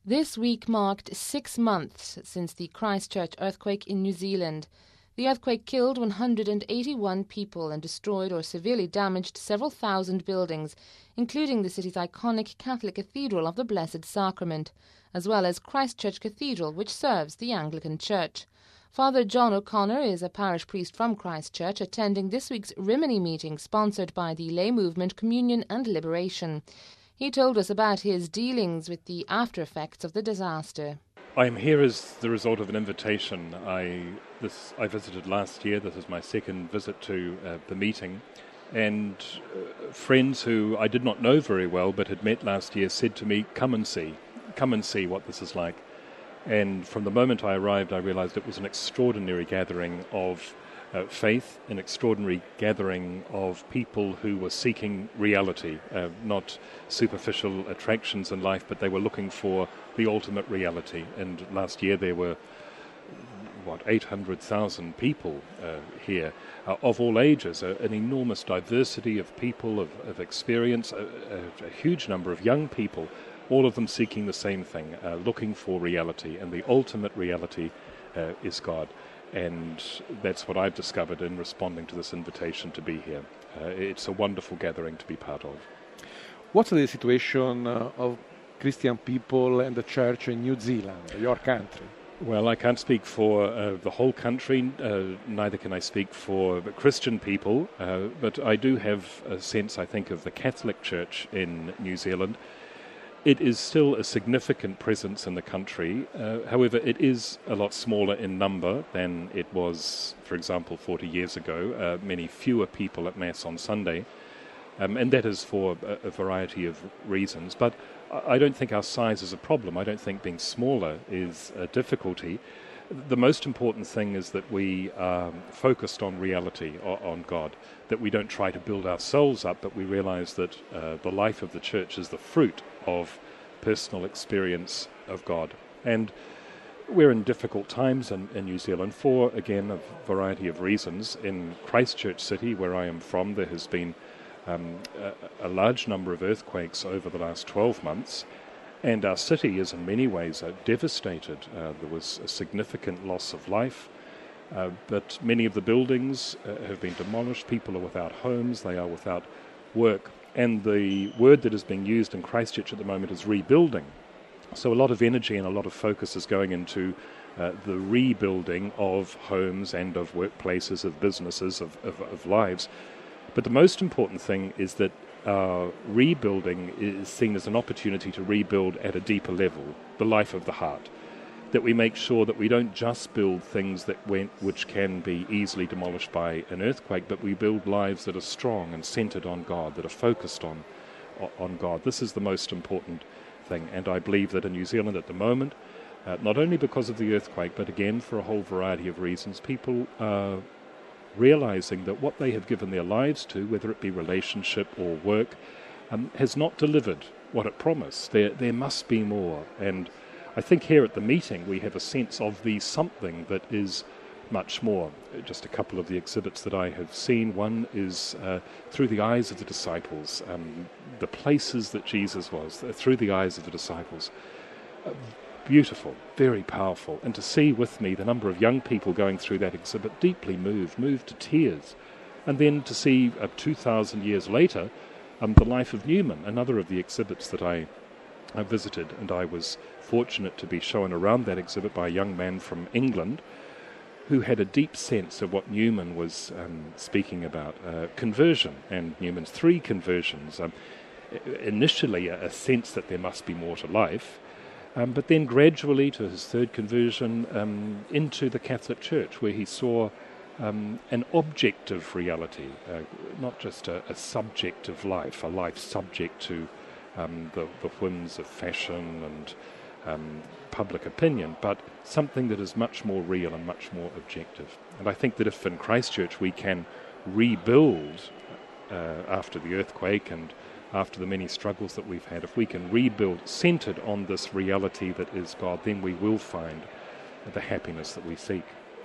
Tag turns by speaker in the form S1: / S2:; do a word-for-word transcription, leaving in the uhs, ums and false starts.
S1: This week marked six months since the Christchurch earthquake in New Zealand. The earthquake killed one hundred eighty-one people and destroyed or severely damaged several thousand buildings, including the city's iconic Catholic Cathedral of the Blessed Sacrament, as well as Christchurch Cathedral, which serves the Anglican Church. Father John O'Connor is a parish priest from Christchurch, attending this week's Rimini meeting sponsored by the lay movement Communion and Liberation. He told us about his dealings with the after-effects of the disaster.
S2: I am here as the result of an invitation. I this I visited last year. This is my second visit to uh, the meeting. And uh, friends who I did not know very well but had met last year said to me, come and see. Come and see what this is like. And from the moment I arrived, I realized it was an extraordinary gathering of uh, faith, an extraordinary gathering of people who were seeking reality, uh, not superficial attractions in life, but they were looking for the ultimate reality. And last year there were, what, eight hundred thousand people uh, here, uh, of all ages, uh, an enormous diversity of people, of, of experience, a, a, a huge number of young people, all of them seeking the same thing, uh, looking for reality, and the ultimate reality uh, is God. And that's what I've discovered in responding to this invitation to be here. Uh, it's a wonderful gathering to be part of.
S3: What's the situation uh, of Christian people and the church in New Zealand, your country?
S2: Well, I can't speak for uh, the whole country, uh, neither can I speak for the Christian people, uh, but I do have a sense, I think, of the Catholic Church in New Zealand. It is still a significant presence in the country. Uh, however, it is a lot smaller in number than it was, for example, forty years ago. Uh, many fewer people at Mass on Sunday. Um, and that is for a, a variety of reasons. But I don't think our size is a problem. I don't think being smaller is a difficulty. The most important thing is that we are focused on reality, on God, that we don't try to build ourselves up, but we realize that uh, the life of the church is the fruit of personal experience of God. And we're in difficult times in, in New Zealand for, again, a variety of reasons. In Christchurch City, where I am from, there has been um, a, a large number of earthquakes over the last twelve months. And our city is in many ways uh, devastated. Uh, there was a significant loss of life, uh, but many of the buildings uh, have been demolished. People are without homes, they are without work. And the word that is being used in Christchurch at the moment is rebuilding. So a lot of energy and a lot of focus is going into uh, the rebuilding of homes and of workplaces, of businesses, of, of, of lives. But the most important thing is that Uh, rebuilding is seen as an opportunity to rebuild at a deeper level, the life of the heart. That we make sure that we don't just build things that went, which can be easily demolished by an earthquake, but we build lives that are strong and centered on God, that are focused on, on God. This is the most important thing. And I believe that in New Zealand at the moment, uh, not only because of the earthquake, but again for a whole variety of reasons, people are realizing that what they have given their lives to, whether it be relationship or work, um, has not delivered what it promised. There, there must be more. And I think here at the meeting we have a sense of the something that is much more. Just a couple of the exhibits that I have seen. One is uh, through the eyes of the disciples, um, the places that Jesus was, uh, through the eyes of the disciples. Uh, Beautiful, very powerful. And to see with me the number of young people going through that exhibit, deeply moved, moved to tears. And then to see uh, two thousand years later, um, the life of Newman, another of the exhibits that I, I visited. And I was fortunate to be shown around that exhibit by a young man from England who had a deep sense of what Newman was um, speaking about, uh, conversion, and Newman's three conversions. Um, initially, a, a sense that there must be more to life, Um, but then gradually to his third conversion um, into the Catholic Church, where he saw um, an objective reality, uh, not just a, a subjective life, a life subject to um, the, the whims of fashion and um, public opinion, but something that is much more real and much more objective. And I think that if in Christchurch we can rebuild uh, after the earthquake and after the many struggles that we've had, if we can rebuild centered on this reality that is God, then we will find the happiness that we seek.